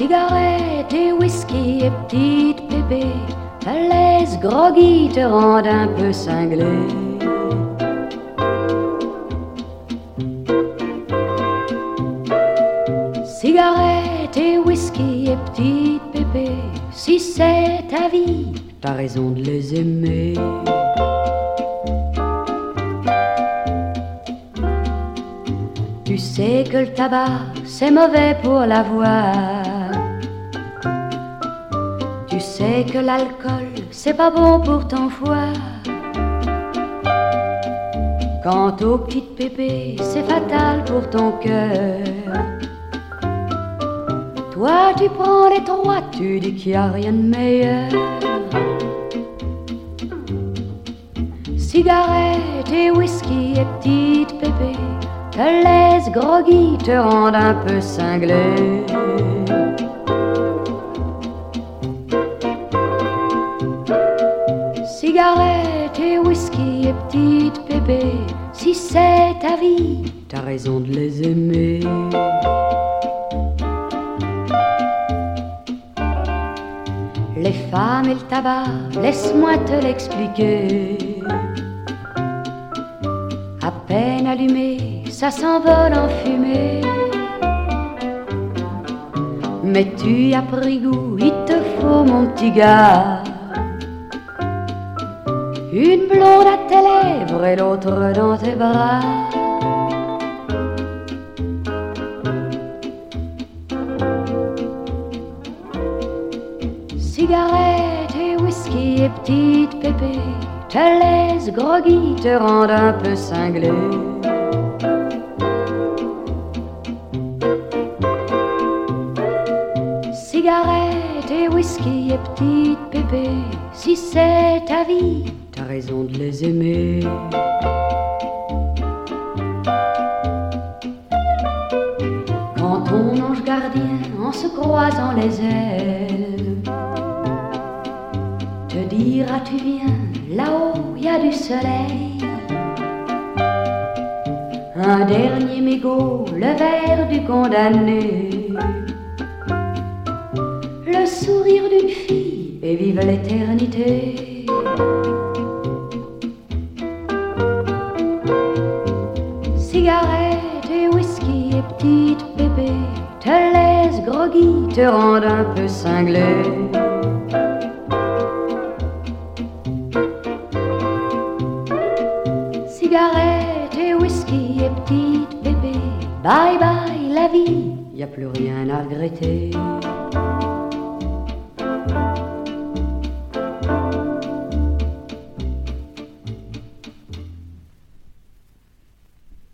Cigarette et whisky et petite pépé te laisse groggy, te rendent un peu cinglé. Cigarette et whisky et petite pépé, si c'est ta vie, t'as raison de les aimer. Tu sais que le tabac, c'est mauvais pour la voix. Tu sais que l'alcool, c'est pas bon pour ton foie. Quant aux petites pépées, c'est fatal pour ton cœur. Toi, tu prends les trois, tu dis qu'il n'y a rien de meilleur. Cigarette et whisky et petite pépé te laisse groggy, te rendent un peu cinglé. Cigarette et whisky et petite pépé, si c'est ta vie, t'as raison de les aimer. Les femmes et le tabac, laisse-moi te l'expliquer. À peine allumé, ça s'envole en fumée. Mais tu y as pris goût, il te faut mon petit gars. Une blonde à tes lèvres et l'autre dans tes bras. Cigarette et whisky et petite pépé te laisse groggy, te rendent un peu cinglé. Cigarette et whisky et petite pépé, si c'est ta vie, t'as raison de les aimer. Quand ton ange gardien, en se croisant les ailes, te dira tu viens, là-haut y a du soleil. Un dernier mégot, le verre du condamné, le sourire d'une fille et vive l'éternité. Cigarette et whisky et petite pépé te laisse groggy, te rendent un peu cinglé. Cigarette et whisky et petite pépé, bye bye la vie, y a plus rien à regretter.